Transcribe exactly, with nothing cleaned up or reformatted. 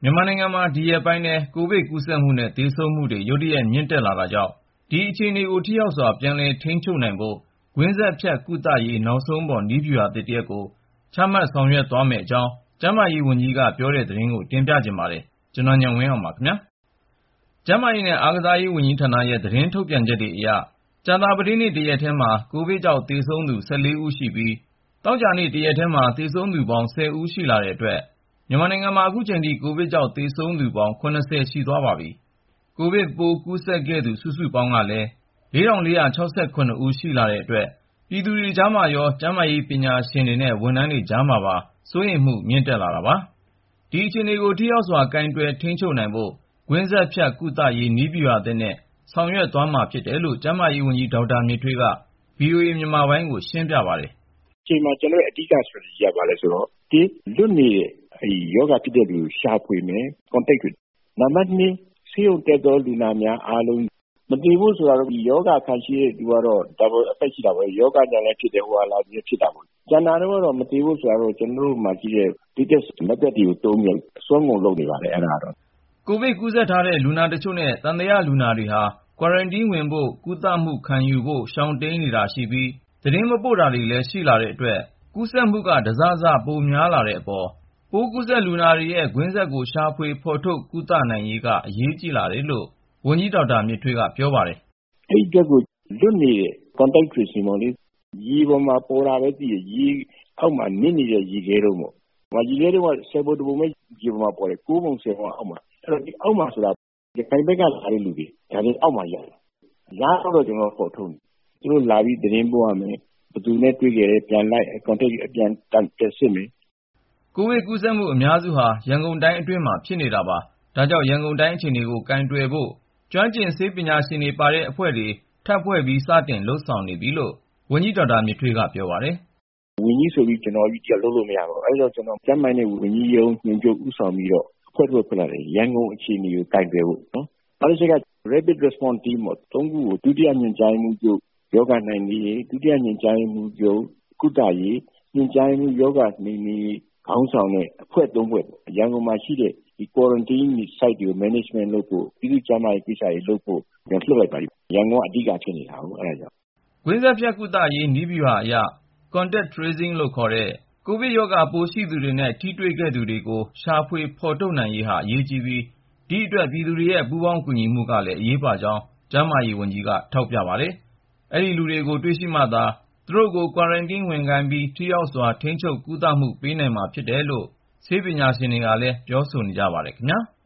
မြန်မာနိုင်ငံမှာဒီရက်ပိုင်းထဲကိုဗစ်ကူးစက်မှုနဲ့သေဆုံးမှုတွေရုတ်တရက်မြင့်တက်လာတာကြောင့်ဒီအခြေအနေကိုထိရောက်စွာပြန်လည်ထိန်းချုပ်နိုင်ဖို့ကွင်းဆက်ဖြတ်ကုသရေးနောက်ဆုံးပေါ်နည်းဗျူဟာသစ်တစ်ရပ်ကိုချမှတ်ဆောင်ရွက်သွားမယ့်အကြောင်းကျန်းမာရေးဝန်ကြီးကပြောတဲ့သတင်းကိုတင်ပြချင်ပါတယ်။ကျွန်တော်ဉာဏ်ဝင်းအောင်ပါခင်ဗျာ။ကျန်းမာရေးနဲ့အားကစားရေးဝန်ကြီးဌာနရဲ့သတင်းထုတ်ပြန်ချက်တွေအရကြာသပတေးနေ့တရက်ထဲမှာကိုဗစ်ကြောင့်သေဆုံးသူ ၁၄ ဦးရှိပြီးသောကြာနေ့တရက်ထဲမှာသေဆုံးသူပေါင်း ၁၀ ဦးရှိလာတဲ့အတွက်မြန်မာနိုင်ငံမှာအခုချိန်ထိကိုဗစ်ကြောင့်သေဆုံးသူပေါင်း ၇၀ ရှိသွားပါပြီ။ကိုဗစ်ပိုးကူးစက်ခဲ့သူစုစုပေါင်းကလည်း ၄ထောင် ၄ရာ ၆၇ ဦးရှိလာတဲ့အတွက်ပြည်သူတွေကြားမှာရောကျန်းမာရေးပညာရှင်တွေနဲ့ဝန်ထမ်းတွေကြားမှာပါစိုးရိမ်မှုမြင့်တက်လာတာပါ။ဒီအခြေအနေကိုထိရောက်စွာကိုင်တွယ်ထိန်းချုပ်နိုင်ဖို့ကွင်းဆက်ဖြတ်ကုသရေးနည်းဗျူဟာသစ်နဲ့ဆောင်ရွက်သွားမှာဖြစ်တယ်လို့ကျန်းမာရေးဝန်ကြီးဒေါက်တာမြင့်ထွေးက ဗွီအိုအေမြန်မာပိုင်းကိုရှင်းပြပါတယ်။အချိန်မှာကျွန်တော်ရဲ့အဓိက strategy ကဘာလဲဆိုတော့ဒီလွတ်နေတဲ့အဲဒီယောဂဖြစ်တဲ့လူကိုရှာဖွေမယ် contact တွေနံပါတ်နှစ်ဆေးရုံတက်သောလူနာများအားလုံးမတည်ဘူးဆိုတော့ဒီယောဂခံရှိတဲ့လူကတော့ double effect ရှိတာပဲယောဂညာလည်းဖြစ်တယ်ဟိုဟာလာပြီးဖြစ်တာပေါ့ကျန်တာတော့မတည်ဘူးဆိုတော့ကျွန်တော်တို့မှကြည့်တဲ့ latest method တွေကိုသုံးပြီးအစွမ်းကုန်လုပ်နေပါတယ်အဲ့ဒါတော့ကိုဗစ်ကူးစက်ထားတဲ့လူနာတချို့နဲ့သံသယလူနာတွေဟာ quarantine ဝင်ဖို့ကုသမှုခံယူဖို့ရှောင်တိမ်းနေတာရှိပြီးသတင်းမပို့တာတွေလည်းရှိလာတဲ့အတွက်ကူးစက်မှုကတစစပိုများလာတဲ့အပေါ်ပိုးကူးစက်လူနာတွေရဲ့ကွင်းဆက်ကိုရှာဖွေဖော်ထုတ်ကုသနိုင်ရေးကအရေးကြီးလာတယ်လို့ဝန်ကြီးဒေါက်တာမြင့်ထွေးကပြောပါတယ်။အဲဒီအတွက်ကိုလွတ်နေတဲ့ contact tracing ပေါ့လေရေပေါ်မှာပေါ်တာပဲကြည့်ရရေအောက်မှာနစ်နေတဲ့ရေခဲတော့ပေါ့။ဟိုရေခဲတော့ဆယ်ပုံတပုံပဲရေပေါ်မှာပေါ်တယ်ကိုးပုံဆယ်ပုံအောက်မှာအဲ့တော့ဒီအောက်မှာဆိုတာဒီခိုင်ဘက်ကလာတဲ့လူတွေဒါတွေအောက်မှာရတယ်။လာတော့ကျွန်တော်ဖော်ထုတ်တယ်။သူတို့လာပြီးသတင်းပို့ရမယ်ဘယ်သူနဲ့တွေ့ကြတယ်ပြန်လိုက် contact အပြန်တက်စစ်မယ်ကိုဗစ်ကူးစက်မှုအများစုဟာရန်ကုန်တိုင်းအတွင်းမှာဖြစ်နေတာပါ။ဒါကြောင့်ရန်ကုန်တိုင်းအခြေအနေကိုကိုင်တွယ်ဖို့ကျွမ်းကျင်ဆေးပညာရှင်တွေပါတဲ့အဖွဲ့တွေထပ်ဖွဲ့ပြီးစတင်လှုပ်ဆောင်နေပြီလို့ဝန်ကြီးဒေါက်တာမြင့်ထွေးကပြောပါတယ်။ဝန်ကြီးဆိုပြီးကျွန်တော်ကြီးကလုပ်လို့မရပါဘူး။အဲဒါကျွန်တော်ကျန်းမာရေးဝန်ကြီးရုံးညွှန်ချုပ်ဦးဆောင်ပြီးတော့အဖွဲ့ဖွဲ့ဖွဲ့လာတယ်ရန်ကုန်အခြေအနေကိုကိုင်တွယ်ဖို့နော်။နောက်တစ်ချက်က rapid response team ပေါ့သုံးခုကိုဒုတိယညွှန်ကြားမှုချုပ်ယောဂနိုင်နေဒုတိယညွှန်ကြားမှုချုပ်ကုသရေးညွှန်ကြားမှုယောဂနေနေခေါင်းဆောင်တဲ့အဖွဲ့သုံးဖွဲ့ရန်ကုန်မှာရှိတဲ့ဒီ quarantine site တွေကို management လုပ်ဖို့ပြည်သူ့ကျန်းမာရေးကိစ္စတွေလုပ်ဖို့ပြန်လှုပ်လိုက်ပါပြီရန်ကုန်ကအဓိကဖြစ်နေတာဟုတ်အဲဒါကြောင့်ကွင်းဆက်ဖြတ်ကုသရေးနည်းဗျူဟာအရ contact tracing လို့ခေါ်တဲ့ကိုဗစ်ရောဂါပိုးရှိသူတွေနဲ့ထိတွေ့ခဲ့သူတွေကိုရှာဖွေဖော်ထုတ်နိုင်ရေးဟာအရေးကြီးပြီးဒီအတွက်ပြည်သူတွေရဲ့ပူးပေါင်းကူညီမှုကလည်းအရေးပါကြောင်းကျန်းမာရေးဝန်ကြီးကထောက်ပြပါတယ်။အဲဒီလူတွေကိုတွေ့ရှိမှသာသူတို့ကို quarantine ဝင်ခိုင်းပြီးထိရောက်စွာထိန်းချုပ်ကုသမှုပေးနိုင်မှာဖြစ်တယ်လို့ဆေးပညာရှင်တွေကလည်းပြောဆိုနေကြပါတယ်ခင်ဗျာ။